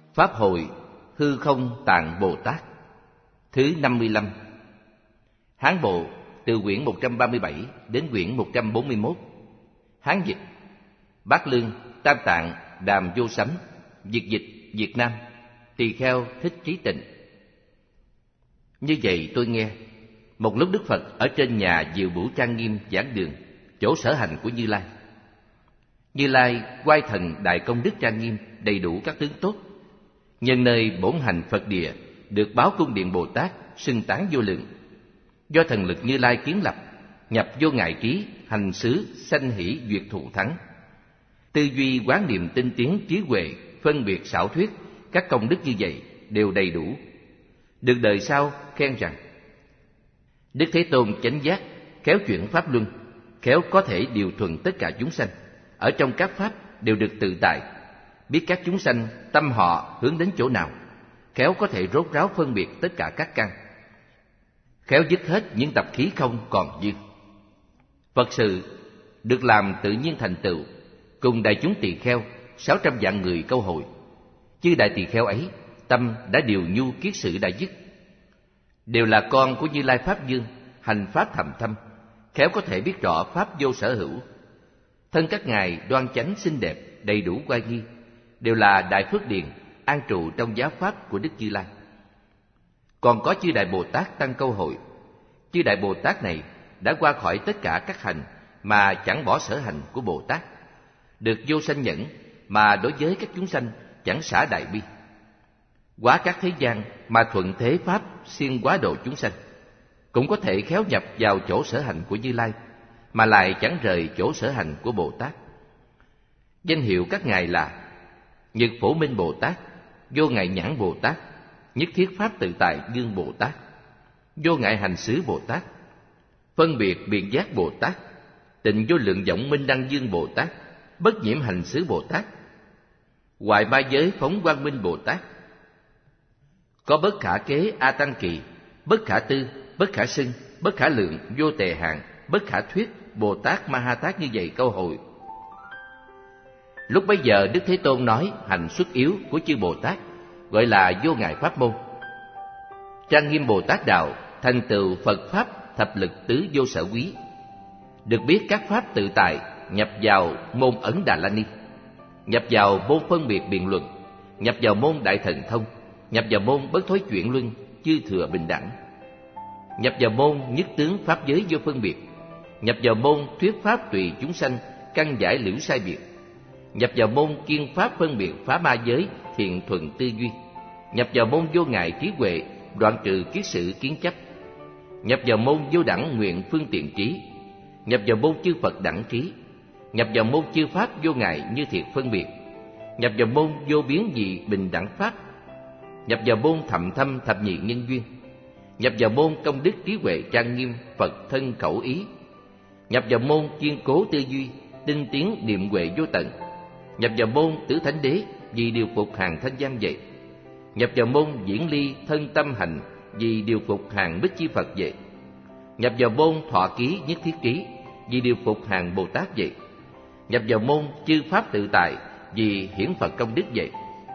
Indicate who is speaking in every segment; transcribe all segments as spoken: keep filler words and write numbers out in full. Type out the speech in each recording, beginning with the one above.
Speaker 1: Pháp hội Hư Không Tạng Bồ Tát thứ năm mươi lăm. Hán bộ từ quyển một trăm ba mươi bảy đến quyển một trăm bốn mươi mốt. Hán dịch Bát Lương Tam Tạng Đàm Vô Sánh. Việt dịch Việt Nam Tỳ Kheo Thích Trí Tịnh. Như vậy tôi nghe, một lúc Đức Phật ở trên nhà Diệu Bửu Trang Nghiêm giảng đường, chỗ sở hành của Như Lai. Như Lai oai thần đại công đức trang nghiêm, đầy đủ các tướng tốt, nhân nơi bổn hành Phật địa được báo cung điện Bồ Tát xưng tán vô lượng. Do thần lực Như Lai kiến lập, nhập vô ngại trí, hành xứ sanh hỷ duyệt thụ thắng. Tư duy quán niệm tinh tiến trí huệ, phân biệt xảo thuyết, các công đức như vậy đều đầy đủ. Được đời sau khen rằng: Đức Thế Tôn chánh giác, khéo chuyển pháp luân, khéo có thể điều thuần tất cả chúng sanh, ở trong các pháp đều được tự tại, biết các chúng sanh tâm họ hướng đến chỗ nào, khéo có thể rốt ráo phân biệt tất cả các căn, khéo dứt hết những tập khí không còn dư. Phật sự được làm tự nhiên thành tựu, cùng đại chúng tỳ kheo sáu trăm vạn người câu hội. Chư đại tỳ kheo ấy tâm đã điều nhu kiết sự đã dứt, đều là con của Như Lai Pháp Dương, hành pháp thầm thâm, khéo có thể biết rõ pháp vô sở hữu. Thân các ngài đoan chánh xinh đẹp, đầy đủ oai nghi, đều là đại phước điền an trụ trong giáo pháp của Đức Như Lai. Còn có chư đại Bồ Tát tăng câu hội. Chư đại Bồ Tát này đã qua khỏi tất cả các hành mà chẳng bỏ sở hành của Bồ Tát, được vô sanh nhẫn mà đối với các chúng sanh chẳng xả đại bi, quá các thế gian mà thuận thế pháp siêng quá độ chúng sanh, cũng có thể khéo nhập vào chỗ sở hành của Như Lai mà lại chẳng rời chỗ sở hành của Bồ Tát. Danh hiệu các ngài là Nhật Phổ Minh Bồ Tát, Vô Ngại Nhãn Bồ Tát, Nhất Thiết Pháp Tự Tại Dương Bồ Tát, Vô Ngại Hành Xứ Bồ Tát, Phân Biệt Biện Giác Bồ Tát, Tịnh Vô Lượng Vọng Minh Đăng Dương Bồ Tát, Bất Nhiễm Hành Xứ Bồ Tát, Hoại Ba Giới Phóng Quang Minh Bồ Tát. Có bất khả kế A Tăng Kỳ, bất khả tư, bất khả xưng, bất khả lượng, vô tề hạn, bất khả thuyết Bồ Tát Ma Ha Tát như vậy câu hội. Lúc bấy giờ Đức Thế Tôn nói hành xuất yếu của chư Bồ Tát, gọi là vô ngại pháp môn. Trang nghiêm Bồ Tát đạo thành tựu Phật pháp thập lực tứ vô sở quý, được biết các pháp tự tại, nhập vào môn Ấn Đà La Ni, nhập vào môn phân biệt biện luận, nhập vào môn đại thần thông, nhập vào môn bất thối chuyển luân chư thừa bình đẳng, nhập vào môn nhất tướng pháp giới vô phân biệt, nhập vào môn thuyết pháp tùy chúng sanh căn giải liễu sai biệt, nhập vào môn kiên pháp phân biệt phá ma giới thiện thuần tư duy, nhập vào môn vô ngại trí huệ đoạn trừ kiết sự kiến chấp, nhập vào môn vô đẳng nguyện phương tiện trí, nhập vào môn chư Phật đẳng trí, nhập vào môn chư pháp vô ngại như thiệt phân biệt, nhập vào môn vô biến dị bình đẳng pháp, nhập vào môn thậm thâm thập nhị nhân duyên, nhập vào môn công đức trí huệ trang nghiêm Phật thân khẩu ý, nhập vào môn kiên cố tư duy tinh tiến niệm huệ vô tận, nhập vào môn tứ thánh đế vì điều phục hàng thanh giam vậy, nhập vào môn diễn ly thân tâm hành vì điều phục hàng bích chi Phật vậy, nhập vào môn thọ ký nhất thiết trí vì điều phục hàng Bồ Tát vậy, nhập vào môn chư pháp tự tại vì hiển Phật công đức vậy.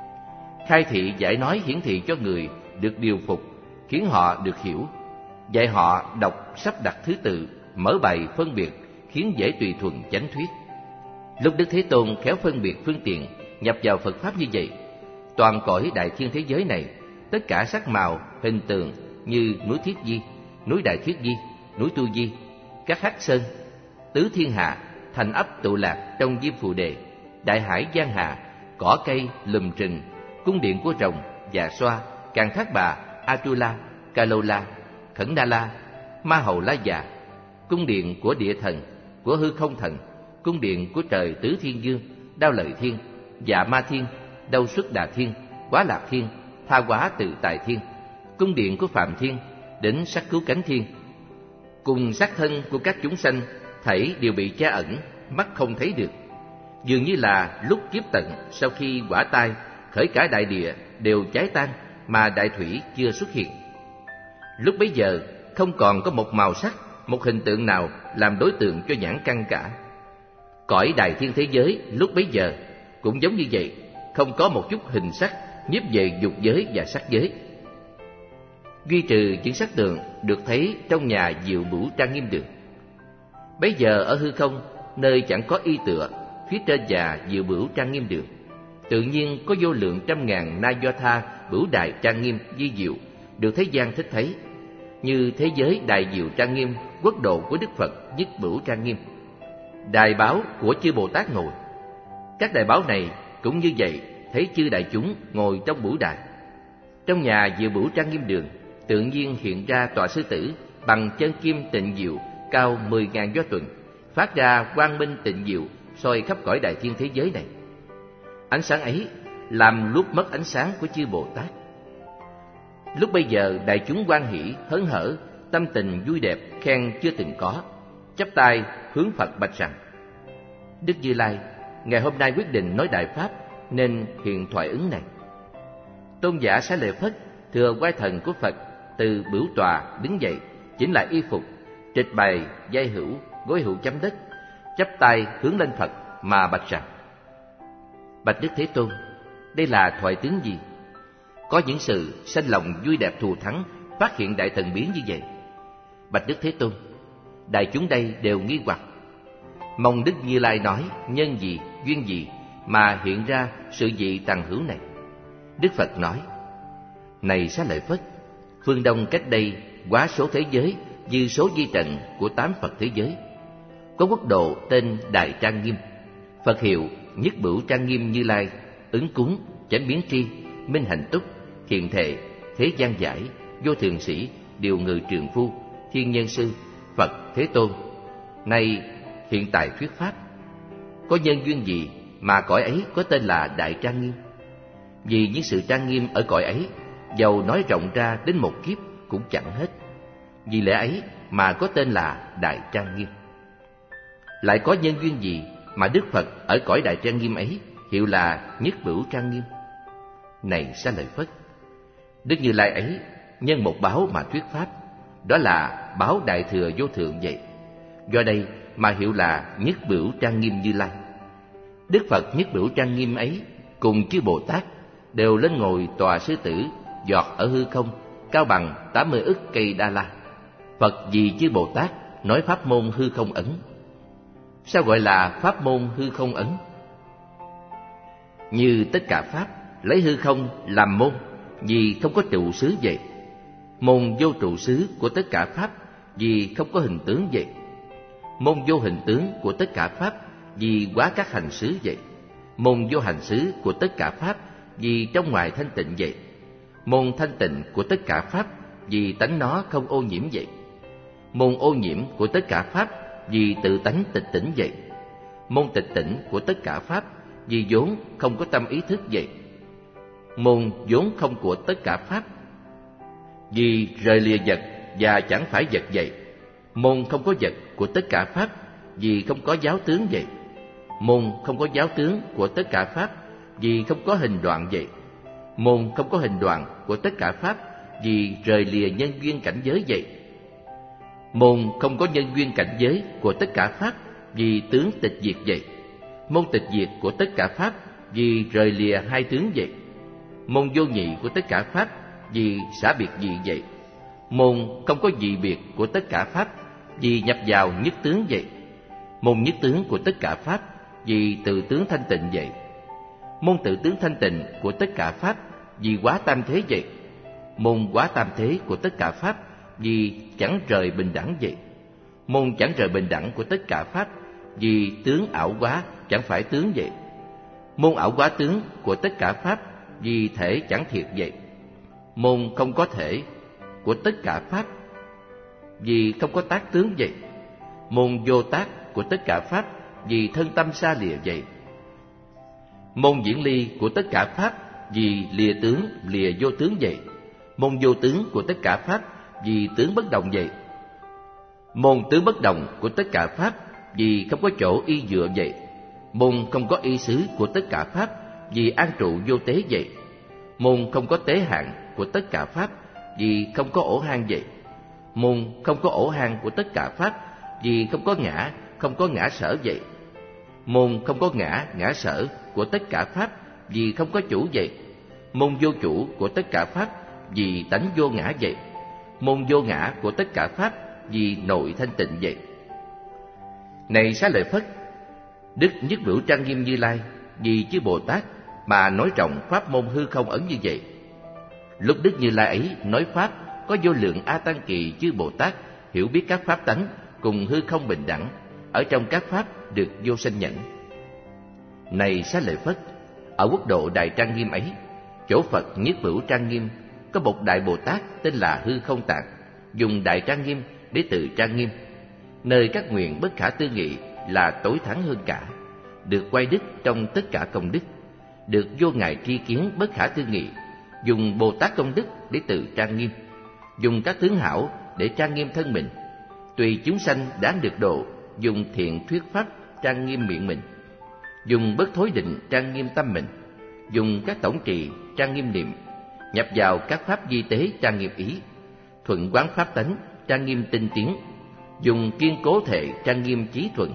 Speaker 1: Khai thị giải nói hiển thị cho người được điều phục, khiến họ được hiểu, dạy họ đọc sắp đặt thứ tự, mở bày phân biệt, khiến dễ tùy thuận chánh thuyết. Lúc Đức Thế Tôn khéo phân biệt phương tiện nhập vào Phật pháp như vậy, toàn cõi đại thiên thế giới này, tất cả sắc màu hình tượng như núi Thiết Di, núi Đại Thiết Di, núi Tu Di, các hắc sơn, tứ thiên hạ, thành ấp tụ lạc trong Diêm Phù Đề, đại hải giang hà, cỏ cây lùm rừng, cung điện của rồng, Dạ Xoa, Càn Thác Bà, Atula, Kalola, Khẩn Đa La, Ma Hầu La Già, cung điện của địa thần, của hư không thần, cung điện của trời tứ thiên dương, Đao Lợi Thiên, Dạ Ma Thiên, Đâu Xuất Đà Thiên, Quá Lạc Thiên, Tha Quá Tự Tại Thiên, cung điện của Phạm Thiên, đến sắc cứu cánh thiên, cùng sắc thân của các chúng sanh thảy đều bị che ẩn, mắt không thấy được, dường như là lúc kiếp tận sau khi quả tai khởi cả đại địa đều cháy tan mà đại thủy chưa xuất hiện. Lúc bấy giờ không còn có một màu sắc, một hình tượng nào làm đối tượng cho nhãn căn cả. Cõi đại thiên thế giới lúc bấy giờ cũng giống như vậy, không có một chút hình sắc, nhiếp về dục giới và sắc giới. Duy trừ những sắc tượng được thấy trong nhà Diệu Bửu Trang Nghiêm Đường. Bấy giờ ở hư không, nơi chẳng có y tựa, phía trên nhà Diệu Bửu Trang Nghiêm Đường, tự nhiên có vô lượng trăm ngàn na do tha bửu đài trang nghiêm di diệu được thế gian thích thấy, như thế giới đài diệu trang nghiêm, quốc độ của Đức Phật nhất bửu trang nghiêm, đài báo của chư Bồ Tát ngồi. Các đài báo này cũng như vậy, thấy chư đại chúng ngồi trong bửu đài. Trong nhà Diệu Bửu Trang Nghiêm Đường, tự nhiên hiện ra tọa sư tử bằng chân kim tịnh diệu cao mười ngàn do tuần, phát ra quang minh tịnh diệu soi khắp cõi đại thiên thế giới này. Ánh sáng ấy làm luốt mất ánh sáng của chư Bồ Tát. Lúc bây giờ đại chúng hoan hỷ hớn hở, tâm tình vui đẹp khen chưa từng có, chắp tay hướng Phật bạch rằng: Đức Như Lai, ngày hôm nay quyết định nói đại pháp nên hiện thoại ứng này. Tôn giả Xá Lợi Phất thừa oai thần của Phật, từ bửu tọa đứng dậy, chỉnh lại y phục, trịch bày giai hữu, gối hữu chấm đất, chắp tay hướng lên Phật mà bạch rằng: Bạch Đức Thế Tôn, đây là thoại tướng gì? Có những sự sanh lòng vui đẹp thù thắng, phát hiện đại thần biến như vậy. Bạch Đức Thế Tôn, đại chúng đây đều nghi hoặc, mong Đức Như Lai nói nhân gì, duyên gì mà hiện ra sự dị tằng hữu này. Đức Phật nói: Này Xá Lợi Phất, phương Đông cách đây quá số thế giới như số vi trần của tám Phật thế giới. Có quốc độ tên Đại Trang Nghiêm, Phật hiệu Nhất Bửu Trang Nghiêm Như Lai, ứng cúng, chánh biến tri, minh hạnh túc, thiện thệ, thế gian giải, vô thường sĩ, điều ngự trường phu, thiên nhân sư, Phật Thế Tôn. Nay hiện tại thuyết pháp, có nhân duyên gì mà cõi ấy có tên là Đại Trang Nghiêm? Vì những sự trang nghiêm ở cõi ấy, dầu nói rộng ra đến một kiếp cũng chẳng hết. Vì lẽ ấy mà có tên là Đại Trang Nghiêm. Lại có nhân duyên gì mà Đức Phật ở cõi Đại Trang Nghiêm ấy hiệu là Nhất Bửu Trang Nghiêm? Này Xá Lợi Phất, Đức Như Lai ấy nhân một báo mà thuyết pháp, đó là báo Đại Thừa Vô Thượng vậy. Do đây mà hiệu là Nhất Bửu Trang Nghiêm Như Lai. Đức Phật Nhất Bửu Trang Nghiêm ấy cùng chư Bồ Tát đều lên ngồi tòa sư tử giọt ở hư không, cao bằng tám mươi ức cây đa la. Phật vì chư Bồ Tát nói pháp môn hư không ấn. Sao gọi là pháp môn hư không ấn? Như tất cả pháp lấy hư không làm môn, vì không có trụ xứ vậy. Môn vô trụ xứ của tất cả pháp, vì không có hình tướng vậy. Môn vô hình tướng của tất cả pháp, vì quá các hành xứ vậy. Môn vô hành xứ của tất cả pháp, vì trong ngoài thanh tịnh vậy. Môn thanh tịnh của tất cả pháp, vì tánh nó không ô nhiễm vậy. Môn ô nhiễm của tất cả pháp, vì tự tánh tịch tỉnh vậy. Môn tịch tỉnh của tất cả pháp, vì vốn không có tâm ý thức vậy. Môn vốn không của tất cả pháp, vì rời lìa vật và chẳng phải vật vậy. Môn không có vật của tất cả pháp, vì không có giáo tướng vậy. Môn không có giáo tướng của tất cả pháp, vì không có hình đoạn vậy. Môn không có hình đoạn của tất cả pháp, vì rời lìa nhân duyên cảnh giới vậy. Môn không có nhân duyên cảnh giới của tất cả pháp, vì tướng tịch diệt vậy. Môn tịch diệt của tất cả pháp, vì rời lìa hai tướng vậy. Môn vô nhị của tất cả pháp, vì xả biệt dị vậy. Môn không có dị biệt của tất cả pháp, vì nhập vào nhất tướng vậy. Môn nhất tướng của tất cả pháp, vì tự tướng thanh tịnh vậy. Môn tự tướng thanh tịnh của tất cả pháp, vì quá tam thế vậy. Môn quá tam thế của tất cả pháp, vì chẳng rời bình đẳng vậy. Môn chẳng rời bình đẳng của tất cả pháp, vì tướng ảo quá chẳng phải tướng vậy. Môn ảo quá tướng của tất cả pháp, vì thể chẳng thiệt vậy. Môn không có thể của tất cả pháp, vì không có tác tướng vậy. Môn vô tác của tất cả pháp, vì thân tâm xa lìa vậy. Môn diễn ly của tất cả pháp, vì lìa tướng lìa vô tướng vậy. Môn vô tướng của tất cả pháp, vì tướng bất động vậy. Môn tướng bất động của tất cả pháp, vì không có chỗ y dựa vậy. Môn không có y xứ của tất cả pháp, vì an trụ vô tế vậy. Môn không có tế hạn của tất cả pháp, vì không có ổ hang vậy. Môn không có ổ hang của tất cả pháp, vì không có ngã, không có ngã sở vậy. Môn không có ngã, ngã sở của tất cả pháp, vì không có chủ vậy. môn vô chủ của tất cả pháp vì tánh vô ngã vậy, môn vô ngã của tất cả pháp vì nội thanh tịnh vậy. Này Xá Lợi Phất, Đức Nhất Bửu Trang Nghiêm Như Lai vì chư Bồ Tát mà nói rộng pháp môn hư không ẩn như vậy. Lúc Đức Như Lai ấy nói pháp, có vô lượng A Tăng Kỳ chư Bồ Tát hiểu biết các pháp tánh cùng hư không bình đẳng, ở trong các pháp được vô sanh nhẫn. Này Xá Lợi Phất, ở quốc độ Đại Trang Nghiêm ấy, chỗ Phật Nhất Bửu Trang Nghiêm, có một Đại Bồ Tát tên là Hư Không Tạng, dùng Đại Trang Nghiêm để tự trang nghiêm, nơi các nguyện bất khả tư nghị là tối thắng hơn cả, được quay đức trong tất cả công đức, được vô ngại tri kiến bất khả tư nghị, dùng Bồ Tát công đức để tự trang nghiêm, dùng các tướng hảo để trang nghiêm thân mình, tùy chúng sanh đáng được độ, dùng thiện thuyết pháp trang nghiêm miệng mình, dùng bất thối định trang nghiêm tâm mình, dùng các tổng trì trang nghiêm niệm, nhập vào các pháp di tế trang nghiêm ý, thuận quán pháp tánh trang nghiêm tinh tiến, dùng kiên cố thể trang nghiêm chí thuận,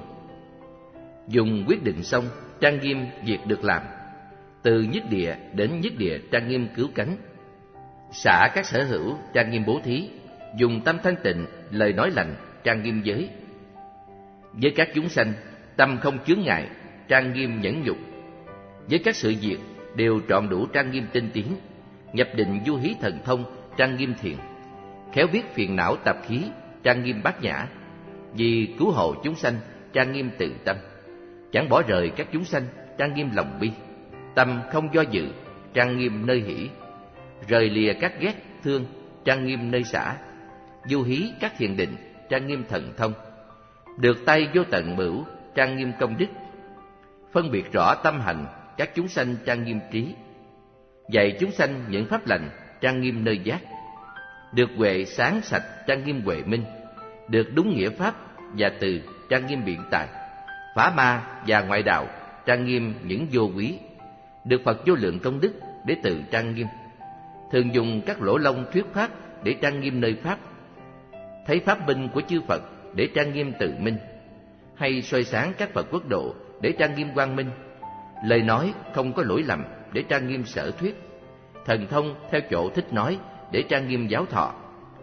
Speaker 1: dùng quyết định xong trang nghiêm việc được làm, từ nhất địa đến nhất địa trang nghiêm cứu cánh, xả các sở hữu trang nghiêm bố thí, dùng tâm thanh tịnh lời nói lành trang nghiêm giới, với các chúng sanh tâm không chướng ngại trang nghiêm nhẫn nhục, với các sự việc đều trọn đủ trang nghiêm tinh tiến, nhập định du hí thần thông trang nghiêm thiền, khéo biết phiền não tập khí trang nghiêm bát nhã, vì cứu hộ chúng sanh trang nghiêm tự tâm, chẳng bỏ rời các chúng sanh trang nghiêm lòng bi, tâm không do dự trang nghiêm nơi hỷ, rời lìa các ghét thương trang nghiêm nơi xả, du hí các thiền định trang nghiêm thần thông, được tay vô tận bửu trang nghiêm công đức, phân biệt rõ tâm hành các chúng sanh trang nghiêm trí, dạy chúng sanh những pháp lành trang nghiêm nơi giác, được huệ sáng sạch trang nghiêm huệ minh, được đúng nghĩa pháp và từ trang nghiêm biện tài, phá ma và ngoại đạo trang nghiêm những vô quý, được Phật vô lượng công đức để tự trang nghiêm, thường dùng các lỗ lông thuyết pháp để trang nghiêm nơi pháp, thấy pháp binh của chư Phật để trang nghiêm tự minh, hay soi sáng các Phật quốc độ để trang nghiêm quang minh, lời nói không có lỗi lầm để trang nghiêm sở thuyết, thần thông theo chỗ thích nói để trang nghiêm giáo thọ,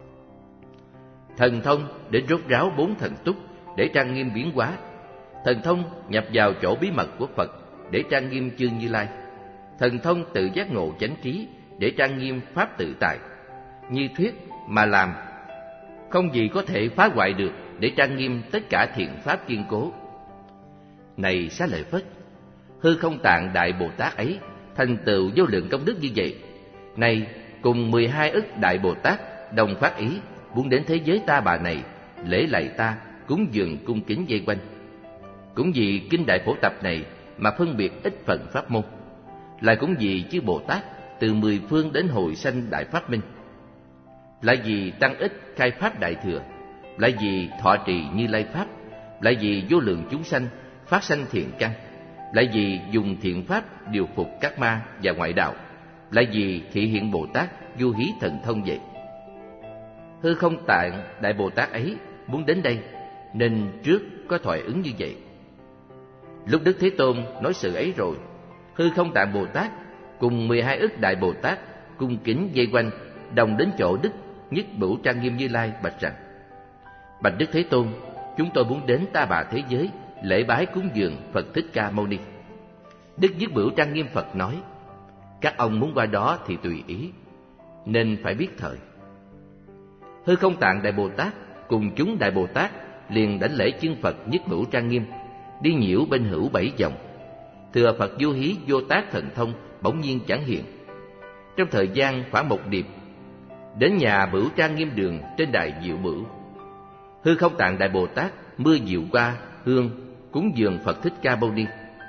Speaker 1: thần thông để rốt ráo bốn thần túc để trang nghiêm biến hóa, thần thông nhập vào chỗ bí mật của Phật để trang nghiêm chương Như Lai, thần thông tự giác ngộ chánh trí để trang nghiêm pháp tự tại, như thuyết mà làm, không gì có thể phá hoại được để trang nghiêm tất cả thiện pháp kiên cố. Này Xá Lợi Phất, Hư Không Tạng Đại Bồ Tát ấy thành tựu vô lượng công đức như vậy, này cùng mười hai ức Đại Bồ Tát đồng phát ý muốn đến thế giới ta bà này lễ lạy ta, cúng dường cung kính vây quanh. Cũng vì kinh Đại Phổ Tập này mà phân biệt ít phần pháp môn, lại cũng vì chư Bồ Tát từ mười phương đến hồi sanh đại pháp minh, lại vì tăng ích khai pháp đại thừa, lại vì thọ trì Như Lai pháp, lại vì vô lượng chúng sanh phát sanh thiện căn, lại vì dùng thiện pháp điều phục các ma và ngoại đạo, lại vì thị hiện Bồ Tát du hí thần thông vậy. Hư Không Tạng Đại Bồ Tát ấy muốn đến đây nên trước có thoại ứng như vậy. Lúc Đức Thế Tôn nói sự ấy rồi, Hư Không Tạng Bồ Tát cùng mười hai ức Đại Bồ Tát cung kính vây quanh, đồng đến chỗ Đức Nhất Bửu Trang Nghiêm Như Lai bạch rằng: Bạch Đức Thế Tôn, chúng tôi muốn đến ta bà thế giới lễ bái cúng dường Phật Thích Ca Mâu Ni. Đức Nhất Bửu Trang Nghiêm Phật nói: Các ông muốn qua đó thì tùy ý, nên phải biết thời. Hư Không Tạng Đại Bồ Tát cùng chúng Đại Bồ Tát liền đảnh lễ chân Phật Nhất Bửu Trang Nghiêm, đi nhiễu bên hữu bảy vòng. Thừa Phật vô hí vô tác thần thông bỗng nhiên chẳng hiện. Trong thời gian khoảng một điệp, đến nhà Bửu Trang Nghiêm đường trên đài Diệu Bửu, Hư Không Tạng Đại Bồ Tát mưa diệu qua hương cúng dường Phật Thích Ca Mâu Ni,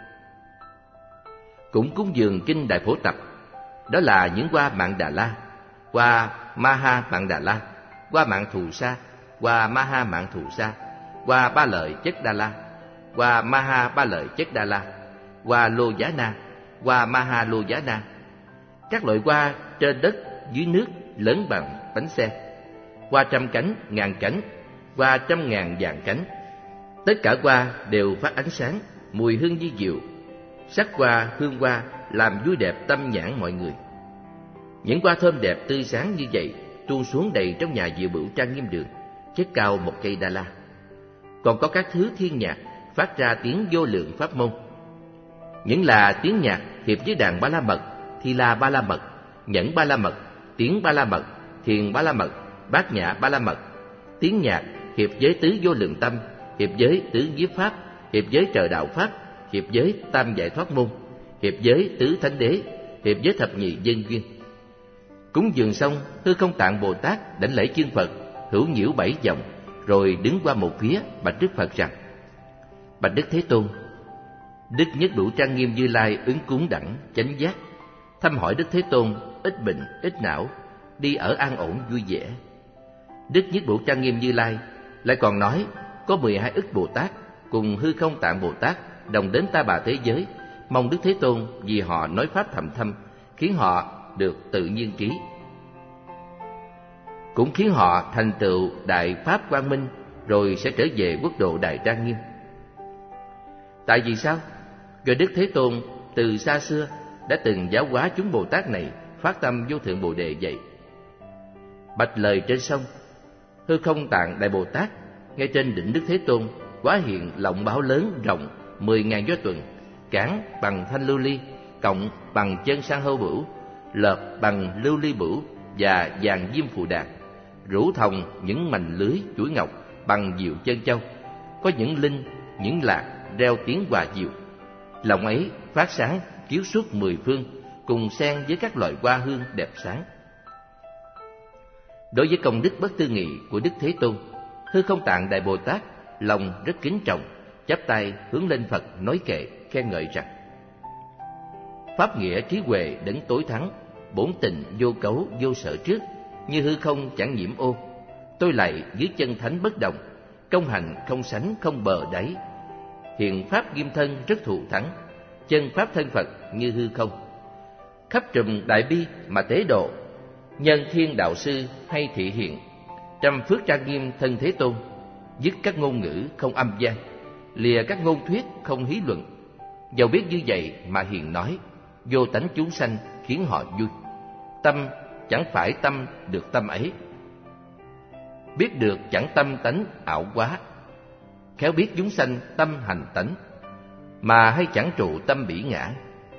Speaker 1: cũng cúng dường kinh Đại Phổ Tập, đó là những hoa Mạn Đà La, hoa Maha Mạn Đà La, hoa Mạn Thù Sa, hoa Maha Mạn Thù Sa, hoa Ba Lợi Chất Đa La, hoa Maha Ba Lợi Chất Đa La, hoa Lô Giá Na, hoa Maha Lô Giá Na. Các loại hoa trên đất dưới nước lớn bằng bánh xe, hoa trăm cánh ngàn cánh, hoa trăm ngàn vạn cánh. Tất cả hoa đều phát ánh sáng, mùi hương như diệu. Sắc hoa hương hoa làm vui đẹp tâm nhãn mọi người. Những hoa thơm đẹp tươi sáng như vậy tuôn xuống đầy trong nhà Diệu Bửu Trang Nghiêm Đường, chất cao một cây đa la. Còn có các thứ thiên nhạc phát ra tiếng vô lượng pháp môn. Những là tiếng nhạc hiệp với đàn ba la mật, thi la ba la mật, nhẫn ba la mật, tiếng ba la mật, thiền ba la mật, bát nhã ba la mật. Tiếng nhạc hiệp với tứ vô lượng tâm, hiệp với tứ nhiếp pháp, hiệp với trời đạo pháp, hiệp với tam giải thoát môn, hiệp với tứ thánh đế, hiệp với thập nhị nhân duyên. Cúng dường xong, Hư Không Tạng Bồ Tát đảnh lễ chương Phật, hữu nhiễu bảy vòng, rồi đứng qua một phía bạch Đức Phật rằng: Bạch Đức Thế Tôn, Đức Nhất Bửu Trang Nghiêm Như Lai ứng cúng đẳng chánh giác, thăm hỏi Đức Thế Tôn ít bệnh ít não, đi ở an ổn vui vẻ. Đức Nhất Bửu Trang Nghiêm Như Lai lại còn nói có mười hai ức Bồ Tát cùng Hư Không Tạng Bồ Tát đồng đến ta bà thế giới, mong Đức Thế Tôn vì họ nói pháp thầm thâm, khiến họ được tự nhiên trí, cũng khiến họ thành tựu đại pháp quang minh, rồi sẽ trở về quốc độ Đại Trang Nghiêm. Tại vì sao? Do Đức Thế Tôn từ xa xưa đã từng giáo hóa chúng Bồ Tát này phát tâm vô thượng Bồ Đề vậy. Bạch lời trên sông, Hư Không Tạng Đại Bồ Tát ngay trên đỉnh Đức Thế Tôn hóa hiện lọng báo lớn rộng mười ngàn do tuần, cán bằng thanh lưu ly, cộng bằng chân san hô bửu, lợp bằng lưu ly bửu và vàng diêm phù đàn, rủ thòng những mành lưới chuỗi ngọc bằng diệu chân châu, có những linh, những lạc reo tiếng hòa diệu. Lòng ấy phát sáng chiếu suốt mười phương, cùng xen với các loại hoa hương đẹp sáng. Đối với công đức bất tư nghị của Đức Thế Tôn, Hư Không Tạng Đại Bồ Tát lòng rất kính trọng, chắp tay hướng lên Phật nói kệ khen ngợi rằng: Pháp nghĩa trí huệ đấng tối thắng, bổn tình vô cấu vô sở trước, như hư không chẳng nhiễm ô. Tôi lạy dưới chân thánh bất động, công hành không sánh không bờ đáy. Hiện pháp nghiêm thân rất thù thắng, chân pháp thân Phật như hư không. Khắp trùm đại bi mà tế độ, nhân thiên đạo sư hay thị hiện. Trăm phước trang nghiêm thân Thế Tôn, dứt các ngôn ngữ không âm gian, lìa các ngôn thuyết không hí luận. Dầu biết như vậy mà hiền nói, vô tánh chúng sanh khiến họ vui. Tâm chẳng phải tâm được tâm ấy, biết được chẳng tâm tánh ảo quá. Khéo biết chúng sanh tâm hành tánh, mà hay chẳng trụ tâm bỉ ngã.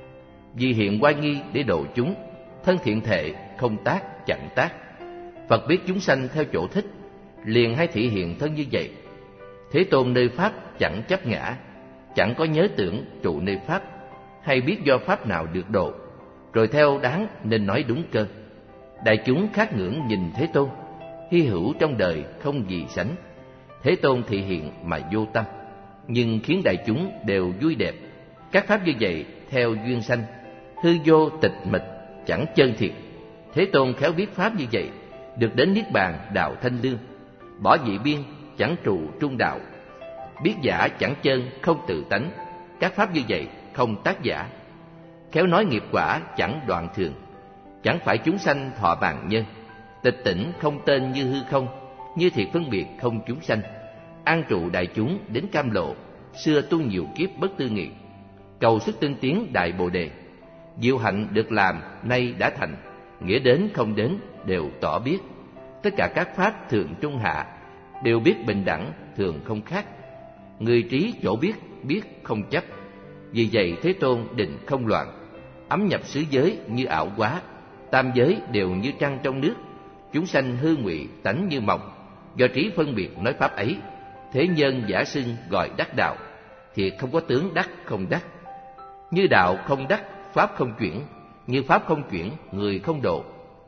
Speaker 1: Vì hiện oai nghi để độ chúng, thân thiện thệ không tác chẳng tác. Phật biết chúng sanh theo chỗ thích, liền hay thị hiện thân như vậy. Thế Tôn nơi pháp chẳng chấp ngã, chẳng có nhớ tưởng trụ nơi pháp, hay biết do pháp nào được độ, rồi theo đáng nên nói đúng cơ. Đại chúng khát ngưỡng nhìn Thế Tôn, hy hữu trong đời không gì sánh. Thế Tôn thị hiện mà vô tâm, nhưng khiến đại chúng đều vui đẹp. Các pháp như vậy theo duyên sanh, hư vô tịch mịch chẳng chân thiệt. Thế Tôn khéo biết pháp như vậy, được đến niết bàn đạo thanh lương. Bỏ dị biên chẳng trụ trung đạo, biết giả chẳng chân không tự tánh. Các pháp như vậy không tác giả, khéo nói nghiệp quả chẳng đoạn thường. Chẳng phải chúng sanh thọ bàn nhân, tịch tỉnh không tên như hư không, như thiệt phân biệt không chúng sanh. An trụ đại chúng đến cam lộ, xưa tu nhiều kiếp bất tư nghị. Cầu sức tinh tiến đại bồ đề, diệu hạnh được làm nay đã thành. Nghĩa đến không đến đều tỏ biết, tất cả các pháp thường trung hạ, đều biết bình đẳng thường không khác. Người trí chỗ biết, biết không chấp. Vì vậy Thế Tôn định không loạn, ấm nhập xứ giới như ảo quá. Tam giới đều như trăng trong nước, chúng sanh hư ngụy tánh như mộng. Do trí phân biệt nói pháp ấy, thế nhân giả xưng gọi đắc đạo, thì không có tướng đắc không đắc. Như đạo không đắc, pháp không chuyển, như pháp không chuyển, người không độ.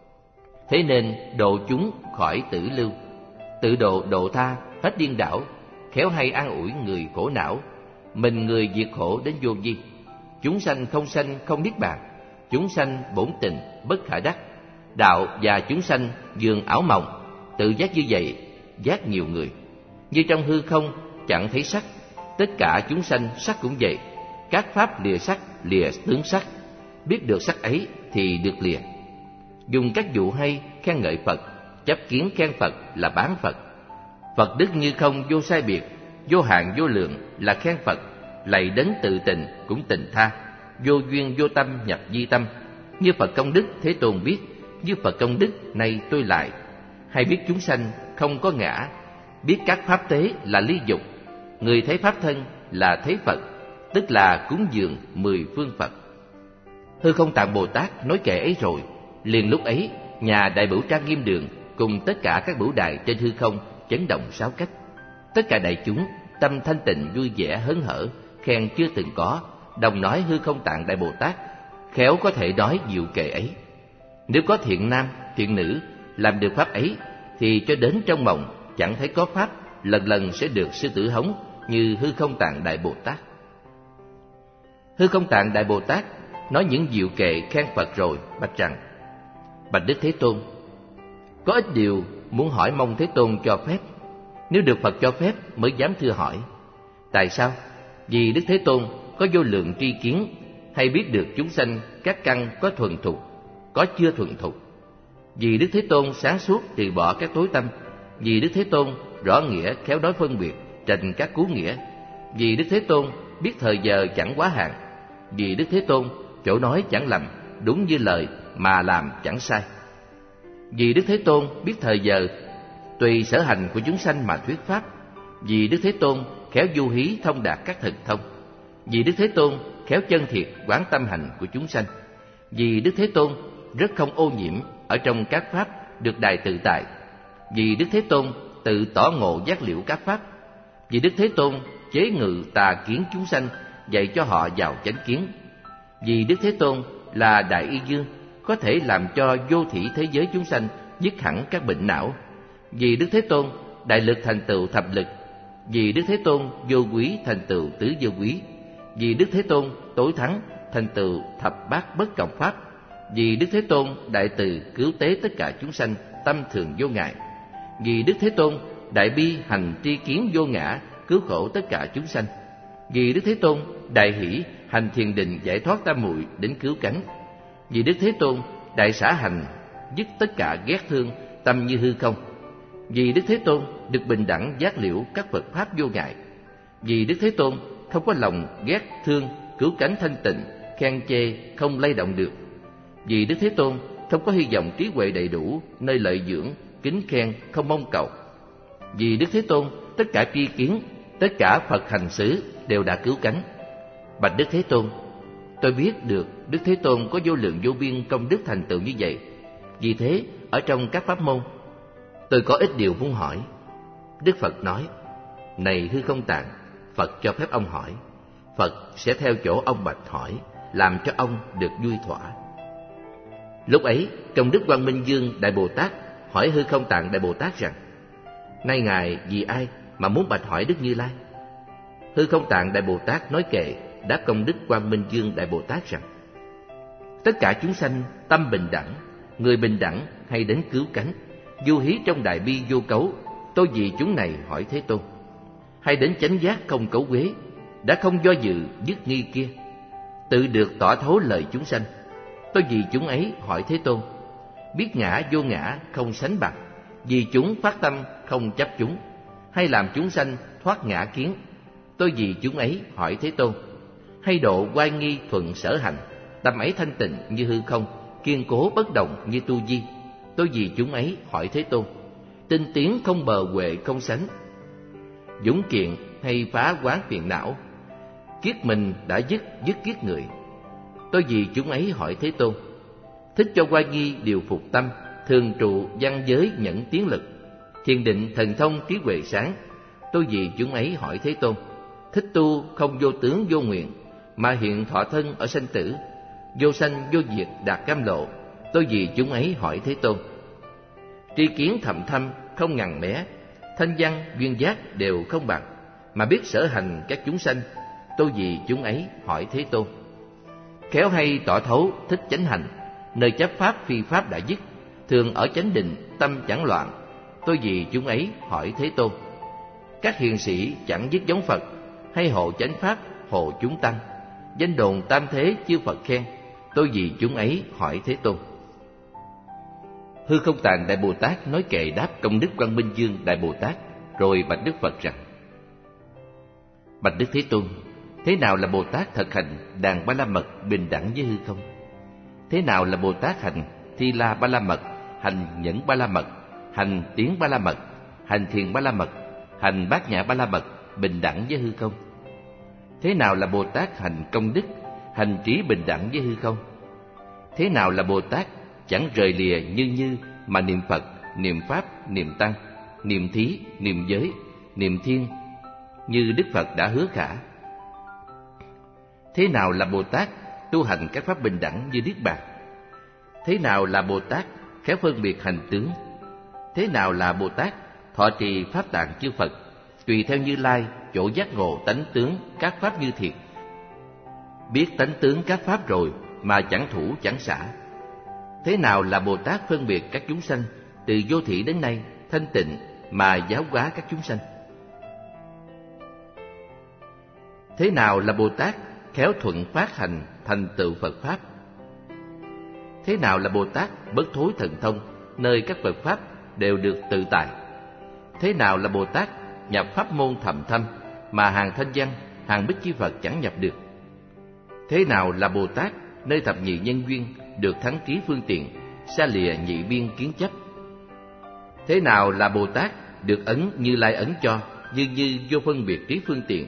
Speaker 1: Thế nên độ chúng khỏi tử lưu, tự độ độ tha hết điên đảo. Khéo hay an ủi người khổ não, mình người diệt khổ đến vô vi. Chúng sanh không sanh không niết bàn, chúng sanh bổn tình bất khả đắc. Đạo và chúng sanh dường ảo mộng, tự giác như vậy giác nhiều người. Như trong hư không chẳng thấy sắc, tất cả chúng sanh sắc cũng vậy. Các pháp lìa sắc, lìa tướng sắc, biết được sắc ấy thì được lìa. Dùng các dụ hay khen ngợi Phật, chấp kiến khen Phật là bán Phật. Phật đức như không vô sai biệt, vô hạn vô lượng là khen Phật. Lạy đến tự tình cũng tình tha, vô duyên vô tâm nhập di tâm. Như Phật công đức Thế Tôn biết, như Phật công đức nay tôi lại, hay biết chúng sanh không có ngã, biết các pháp tế là ly dục, người thấy pháp thân là thấy Phật, tức là cúng dường mười phương Phật. Hư Không Tạng Bồ Tát nói kệ ấy rồi, liền lúc ấy nhà Đại Bửu Trang Nghiêm Đường cùng tất cả các bửu đài trên hư không chấn động sáu cách. Tất cả đại chúng tâm thanh tịnh vui vẻ hớn hở, khen chưa từng có, đồng nói Hư Không Tạng Đại Bồ Tát khéo có thể nói diệu kệ ấy. Nếu có thiện nam, thiện nữ làm được pháp ấy, thì cho đến trong mộng chẳng thấy có pháp, lần lần sẽ được sư tử hống như Hư Không Tạng Đại Bồ Tát. Hư Không Tạng Đại Bồ Tát nói những diệu kệ khen Phật rồi, bạch rằng: Bạch Đức Thế Tôn, có ít điều muốn hỏi, mong Thế Tôn cho phép. Nếu được Phật cho phép mới dám thưa hỏi. Tại sao? Vì Đức Thế Tôn có vô lượng tri kiến, hay biết được chúng sanh các căn có thuần thục, có chưa thuần thục. Vì Đức Thế Tôn sáng suốt từ bỏ các tối tâm. Vì Đức Thế Tôn rõ nghĩa khéo nói phân biệt, trành các cú nghĩa. Vì Đức Thế Tôn biết thời giờ chẳng quá hạn. Vì Đức Thế Tôn chỗ nói chẳng lầm, đúng như lời mà làm chẳng sai. Vì Đức Thế Tôn biết thời giờ tùy sở hành của chúng sanh mà thuyết pháp. Vì Đức Thế Tôn khéo du hí thông đạt các thần thông. Vì Đức Thế Tôn khéo chân thiệt quán tâm hành của chúng sanh. Vì Đức Thế Tôn rất không ô nhiễm ở trong các pháp, được đài tự tại. Vì Đức Thế Tôn tự tỏ ngộ giác liễu các pháp. Vì Đức Thế Tôn chế ngự tà kiến chúng sanh, dạy cho họ vào chánh kiến. Vì Đức Thế Tôn là Đại Y Dương, có thể làm cho vô thỉ thế giới chúng sanh dứt hẳn các bệnh não. Vì Đức Thế Tôn đại lực thành tựu thập lực. Vì Đức Thế Tôn vô quý thành tựu tứ vô quý. Vì Đức Thế Tôn tối thắng thành tựu thập bát bất cộng pháp. Vì Đức Thế Tôn đại từ cứu tế tất cả chúng sanh tâm thường vô ngại. Vì Đức Thế Tôn đại bi hành tri kiến vô ngã, cứu khổ tất cả chúng sanh. Vì Đức Thế Tôn đại hỷ hành thiền định giải thoát tam muội đến cứu cánh. Vì Đức Thế Tôn đại xả hành dứt tất cả ghét thương, tâm như hư không. Vì Đức Thế Tôn được bình đẳng giác liễu các Phật pháp vô ngại. Vì Đức Thế Tôn không có lòng ghét thương, cứu cánh thanh tịnh, khen chê không lay động được. Vì Đức Thế Tôn không có hy vọng trí huệ đầy đủ, nơi lợi dưỡng, kính khen không mong cầu. Vì Đức Thế Tôn tất cả tri kiến, tất cả Phật hành xứ đều đã cứu cánh. Bạch Đức Thế Tôn, tôi biết được Đức Thế Tôn có vô lượng vô biên công đức thành tựu như vậy. Vì thế, ở trong các pháp môn, tôi có ít điều muốn hỏi. Đức Phật nói: Này Hư Không Tạng, Phật cho phép ông hỏi. Phật sẽ theo chỗ ông bạch hỏi, làm cho ông được vui thỏa. Lúc ấy, Công Đức Quang Minh Dương Đại Bồ Tát hỏi Hư Không Tạng Đại Bồ Tát rằng: Nay Ngài vì ai mà muốn bạch hỏi Đức Như Lai? Hư Không Tạng Đại Bồ Tát nói kệ đáp Công Đức Quang Minh Dương Đại Bồ Tát rằng: Tất cả chúng sanh tâm bình đẳng, người bình đẳng hay đến cứu cánh, du hí trong đại bi vô cấu, tôi vì chúng này hỏi Thế Tôn. Hay đến chánh giác không cấu quế, đã không do dự dứt nghi kia, tự được tỏ thấu lời chúng sanh, tôi vì chúng ấy hỏi Thế Tôn. Biết ngã vô ngã không sánh bằng, vì chúng phát tâm không chấp chúng, hay làm chúng sanh thoát ngã kiến, tôi vì chúng ấy hỏi Thế Tôn. Hay độ oai nghi thuận sở hành, tâm ấy thanh tịnh như hư không, kiên cố bất động như tu di, tôi vì chúng ấy hỏi Thế Tôn. Tinh tiến không bờ huệ không sánh, dũng kiện hay phá quán phiền não, kiết mình đã dứt dứt kiết người, tôi vì chúng ấy hỏi Thế Tôn. Thích cho oai nghi điều phục tâm, thường trụ văn giới nhẫn tiến lực, thiền định thần thông trí huệ sáng, tôi vì chúng ấy hỏi Thế Tôn. Thích tu không vô tướng vô nguyện, mà hiện thọ thân ở sanh tử, vô sanh vô diệt đạt cam lộ, tôi vì chúng ấy hỏi Thế Tôn. Tri kiến thậm thâm không ngằn mé, thanh văn duyên giác đều không bằng, mà biết sở hành các chúng sanh, tôi vì chúng ấy hỏi Thế Tôn. Khéo hay tỏ thấu thích chánh hành, nơi chấp pháp phi pháp đã dứt, thường ở chánh định tâm chẳng loạn, tôi vì chúng ấy hỏi Thế Tôn. Các hiền sĩ chẳng dứt giống Phật, hay hộ chánh pháp hộ chúng tăng, danh đồn tam thế chư Phật khen, tôi vì chúng ấy hỏi Thế Tôn. Hư Không Tạng Đại Bồ Tát nói kệ đáp Công Đức Quang Minh Dương Đại Bồ Tát, rồi bạch Đức Phật rằng: Bạch Đức Thế Tôn, thế nào là Bồ Tát thật hành đàn ba la mật bình đẳng với hư không? Thế nào là Bồ Tát hành Thi La Ba La Mật, hành Nhẫn Ba La Mật, hành Tiến Ba La Mật, hành Thiền Ba La Mật, hành Bát Nhã Ba La Mật, bình đẳng với hư không. Thế nào là Bồ Tát hành công đức, hành trí bình đẳng với hư không? Thế nào là Bồ Tát chẳng rời lìa như như mà niệm Phật, niệm Pháp, niệm Tăng, niệm Thí, niệm Giới, niệm Thiên, như Đức Phật đã hứa khả? Thế nào là Bồ Tát tu hành các pháp bình đẳng như Niết Bàn? Thế nào là Bồ Tát khéo phân biệt hành tướng? Thế nào là Bồ Tát thọ trì pháp tạng chư Phật, tùy theo Như Lai chỗ giác ngộ tánh tướng các pháp như thiệt? Biết tánh tướng các pháp rồi mà chẳng thủ chẳng xả. Thế nào là Bồ Tát phân biệt các chúng sanh từ vô thỉ đến nay thanh tịnh mà giáo hóa các chúng sanh? Thế nào là Bồ Tát khéo thuận phát hành thành tựu Phật Pháp? Thế nào là Bồ Tát bất thối thần thông, nơi các Phật Pháp đều được tự tại? Thế nào là Bồ Tát nhập pháp môn thầm thâm mà hàng thanh văn, hàng bích chi Phật chẳng nhập được? Thế nào là Bồ Tát nơi thập nhị nhân duyên được thắng trí phương tiện, xa lìa nhị biên kiến chấp? Thế nào là Bồ Tát được ấn Như Lai ấn cho, như như vô phân biệt trí phương tiện?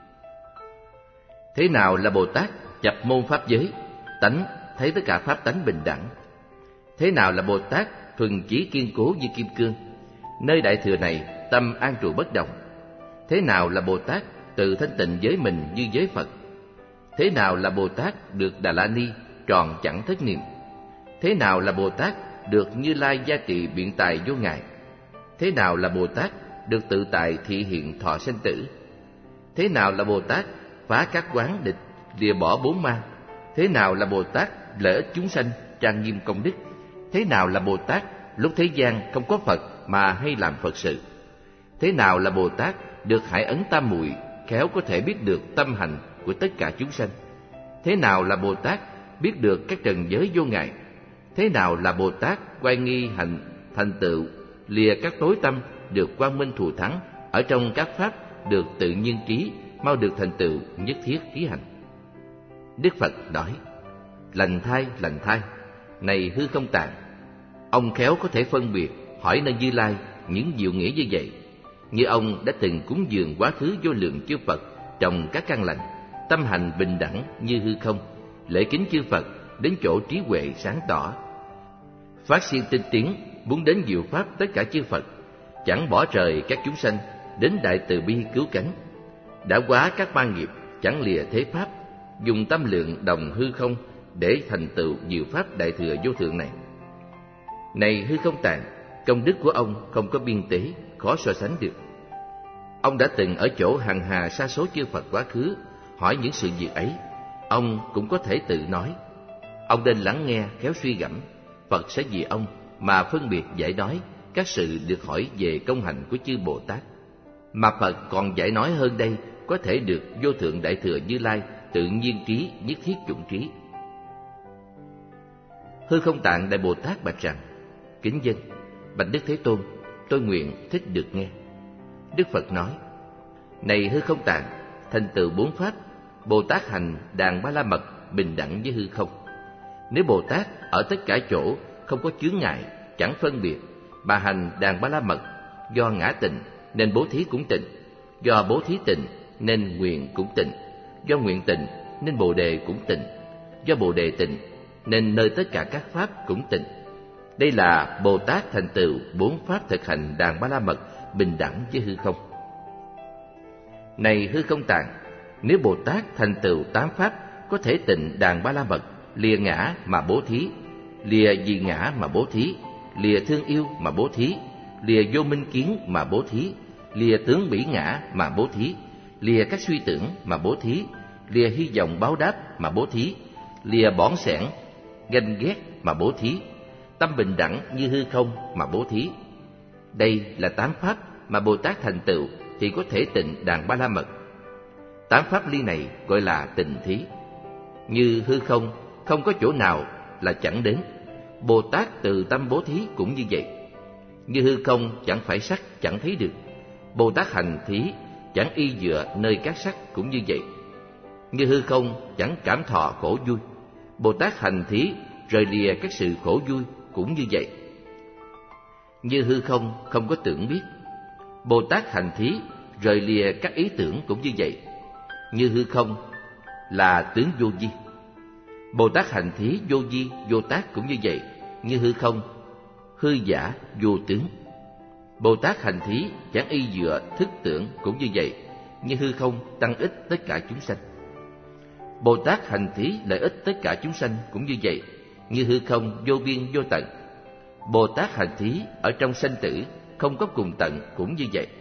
Speaker 1: Thế nào là Bồ Tát chập môn pháp giới, tánh thấy tất cả pháp tánh bình đẳng? Thế nào là Bồ Tát thuần chí kiên cố như kim cương, nơi đại thừa này tâm an trụ bất động? Thế nào là Bồ Tát tự thanh tịnh giới mình như giới Phật? Thế nào là Bồ Tát được Đà La Ni tròn chẳng thất niệm? Thế nào là Bồ Tát được Như Lai gia trị biện tài vô ngại? Thế nào là Bồ Tát được tự tại thị hiện thọ sanh tử? Thế nào là Bồ Tát phá các quán địch, lìa bỏ bốn ma? Thế nào là Bồ Tát lợi ích chúng sanh, trang nghiêm công đức? Thế nào là Bồ Tát lúc thế gian không có Phật mà hay làm Phật sự? Thế nào là Bồ Tát được hải ấn tam muội, khéo có thể biết được tâm hành của tất cả chúng sanh? Thế nào là Bồ Tát biết được các trần giới vô ngại? Thế nào là Bồ Tát quay nghi hành thành tựu, lìa các tối tâm, được quang minh thù thắng, ở trong các pháp được tự nhiên trí, mau được thành tựu nhất thiết trí hành? Đức Phật nói: lành thai, lành thai, này hư không tạng, ông khéo có thể phân biệt hỏi nơi Như Lai những diệu nghĩa như vậy. Như ông đã từng cúng dường quá khứ vô lượng chư Phật trong các căn lành, tâm hành bình đẳng như hư không, lễ kính chư Phật đến chỗ trí huệ sáng tỏ, phát siêng tinh tiến muốn đến diệu pháp tất cả chư Phật, chẳng bỏ rời các chúng sanh đến đại từ bi cứu cánh, đã hóa các ma nghiệp chẳng lìa thế pháp, dùng tâm lượng đồng hư không để thành tựu diệu pháp đại thừa vô thượng này. Này hư không tạng, công đức của ông không có biên tế, khó so sánh được. Ông đã từng ở chỗ hằng hà sa số chư Phật quá khứ hỏi những sự việc ấy, ông cũng có thể tự nói. Ông nên lắng nghe khéo suy gẫm, Phật sẽ vì ông mà phân biệt giải nói các sự được hỏi về công hạnh của chư Bồ Tát. Mà Phật còn giải nói hơn đây, có thể được vô thượng đại thừa Như Lai tự nhiên trí nhất thiết chủng trí. Hư không tạng đại Bồ Tát bạch rằng: kính dân, bạch Đức Thế Tôn, tôi nguyện thích được nghe. Đức Phật nói: này hư không tạng, thành tựu bốn pháp, Bồ Tát hành đàn ba la mật bình đẳng với hư không. Nếu Bồ Tát ở tất cả chỗ không có chướng ngại, chẳng phân biệt, bà hành đàn ba la mật, do ngã tịnh nên bố thí cũng tịnh, do bố thí tịnh nên nguyện cũng tịnh, do nguyện tịnh nên bồ đề cũng tịnh, do bồ đề tịnh nên nơi tất cả các pháp cũng tịnh. Đây là Bồ Tát thành tựu bốn pháp thực hành đàn ba la mật bình đẳng với hư không. Này hư không tạng, nếu Bồ Tát thành tựu tám pháp có thể tịnh đàn ba la mật, lìa ngã mà bố thí, lìa vì ngã mà bố thí, lìa thương yêu mà bố thí, lìa vô minh kiến mà bố thí, lìa tướng bỉ ngã mà bố thí, lìa các suy tưởng mà bố thí, lìa hy vọng báo đáp mà bố thí, lìa bỏn sẻn, ganh ghét mà bố thí, tâm bình đẳng như hư không mà bố thí. Đây là tám pháp mà Bồ Tát thành tựu thì có thể tịnh đàn ba la mật. Tám pháp ly này gọi là tịnh thí. Như hư không, không có chỗ nào là chẳng đến. Bồ Tát từ tâm bố thí cũng như vậy. Như hư không chẳng phải sắc chẳng thấy được. Bồ Tát hành thí chẳng y dựa nơi các sắc cũng như vậy. Như hư không chẳng cảm thọ khổ vui. Bồ Tát hành thí rời lìa các sự khổ vui cũng như vậy. Như hư không không có tưởng biết, Bồ Tát hành thí rời lìa các ý tưởng cũng như vậy. Như hư không là tướng vô vi, Bồ Tát hành thí vô vi vô tác cũng như vậy. Như hư không, hư giả vô tướng. Bồ Tát hành thí chẳng y dựa thức tưởng cũng như vậy. Như hư không tăng ích tất cả chúng sanh. Bồ Tát hành thí lợi ích tất cả chúng sanh cũng như vậy. Như hư không vô biên vô tận. Bồ Tát hành thí ở trong sanh tử không có cùng tận cũng như vậy.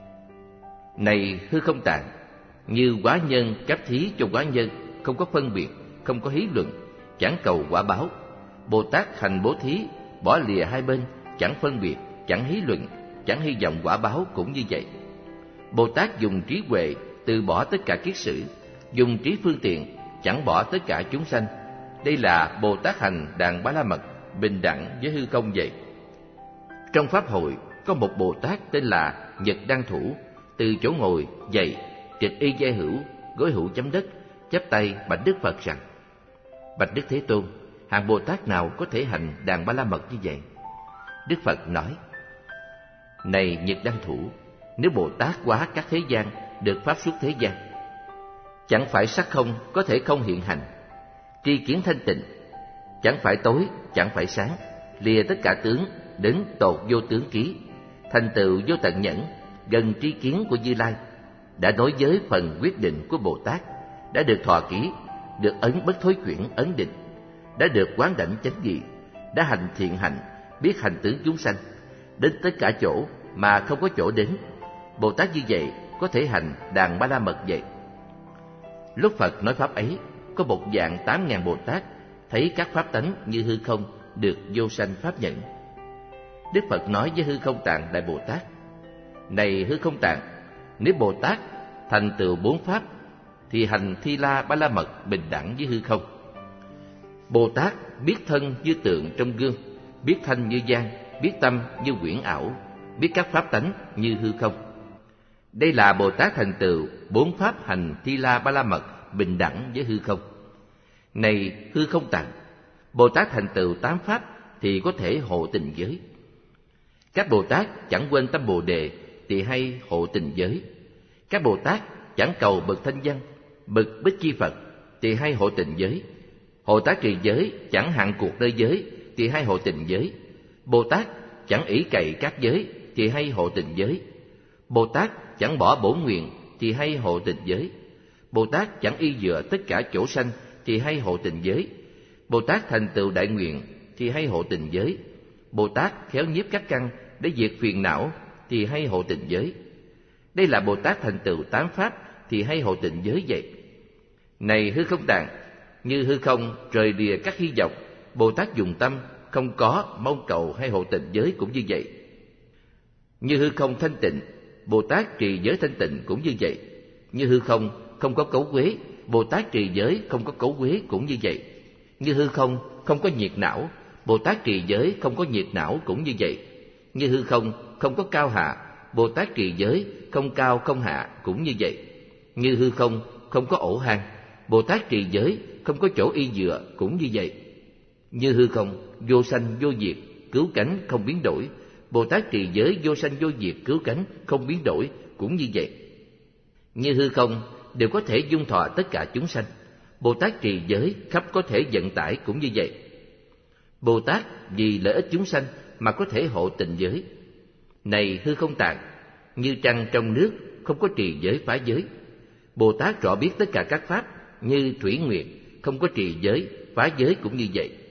Speaker 1: Này hư không tạng, như quá nhân cấp thí cho quá nhân, không có phân biệt, không có hí luận, chẳng cầu quả báo. Bồ Tát hành bố thí bỏ lìa hai bên, chẳng phân biệt, chẳng hí luận, chẳng hy vọng quả báo cũng như vậy. Bồ Tát dùng trí huệ từ bỏ tất cả kiết sử, dùng trí phương tiện chẳng bỏ tất cả chúng sanh. Đây là Bồ Tát hành đàn Ba La Mật bình đẳng với hư không vậy. Trong pháp hội có một Bồ Tát tên là Nhật Đăng Thủ, từ chỗ ngồi dậy, trịch y giai hữu, gối hữu chấm đất, chắp tay bạch Đức Phật rằng: Bạch Đức Thế Tôn, hạng Bồ Tát nào có thể hành đàn Ba La Mật như vậy? Đức Phật nói: Này Nhật Đăng Thủ, nếu Bồ Tát hóa các thế gian được pháp xuất thế gian, chẳng phải sắc không có thể không hiện hành, tri kiến thanh tịnh, chẳng phải tối, chẳng phải sáng, lìa tất cả tướng, đến tột vô tướng ký, thành tựu vô tận nhẫn, gần tri kiến của Như Lai, đã đối với phần quyết định của Bồ Tát, đã được thọ ký, được ấn bất thối chuyển ấn định, đã được quán đảnh chánh nghị, đã hành thiện hạnh, biết hành tướng chúng sanh, đến tất cả chỗ mà không có chỗ đến. Bồ Tát như vậy có thể hành đàn Ba La Mật vậy. Lúc Phật nói pháp ấy, có một vạn tám ngàn Bồ Tát thấy các pháp tánh như hư không được vô sanh pháp nhẫn. Đức Phật nói với hư không tạng Đại Bồ Tát: Này hư không tạng, nếu Bồ Tát thành tựu bốn pháp thì hành Thi La Ba La Mật bình đẳng với hư không. Bồ Tát biết thân như tượng trong gương, biết thanh như gian, biết tâm như quyển ảo, biết các pháp tánh như hư không. Đây là Bồ Tát thành tựu bốn pháp hành Thi La Ba La Mật bình đẳng với hư không. Này hư không tạng, Bồ Tát thành tựu tám pháp thì có thể hộ tình giới. Các Bồ Tát chẳng quên tâm Bồ Đề thì hay hộ tình giới. Các Bồ Tát chẳng cầu bậc thanh văn, bậc Bích Chi Phật thì hay hộ tình giới. Bồ Tát trì giới chẳng hạn cuộc nơi giới thì hay hộ tình giới. Bồ Tát chẳng ỷ cậy các giới thì hay hộ tình giới. Bồ Tát chẳng bỏ bổn nguyện thì hay hộ tình giới. Bồ Tát chẳng y dựa tất cả chỗ sanh thì hay hộ tình giới. Bồ Tát thành tựu đại nguyện thì hay hộ tình giới. Bồ Tát khéo nhiếp các căn để diệt phiền não thì hay hộ tình giới. Đây là Bồ Tát thành tựu tám pháp thì hay hộ tình giới vậy. Này hư không tạng, như hư không rời lìa các hy vọng, Bồ Tát dùng tâm không có mong cầu hay hộ tình giới cũng như vậy. Như hư không thanh tịnh, Bồ Tát trì giới thanh tịnh cũng như vậy. Như hư không không có cấu quế, Bồ Tát trì giới không có cấu quế cũng như vậy. Như hư không không có nhiệt não, Bồ Tát trì giới không có nhiệt não cũng như vậy. Như hư không không có cao hạ, Bồ Tát trì giới không cao không hạ cũng như vậy. Như hư không không có ổ hang, Bồ Tát trì giới không có chỗ y dựa cũng như vậy. Như hư không vô sanh vô diệt, cứu cánh không biến đổi, Bồ Tát trì giới vô sanh vô diệt, cứu cánh không biến đổi cũng như vậy. Như hư không đều có thể dung thọ tất cả chúng sanh, Bồ Tát trì giới khắp có thể vận tải cũng như vậy. Bồ Tát vì lợi ích chúng sanh mà có thể hộ tình giới. Này hư không tạng, như trăng trong nước không có trì giới phá giới. Bồ Tát rõ biết tất cả các pháp như thủy nguyệt, không có trì giới phá giới cũng như vậy.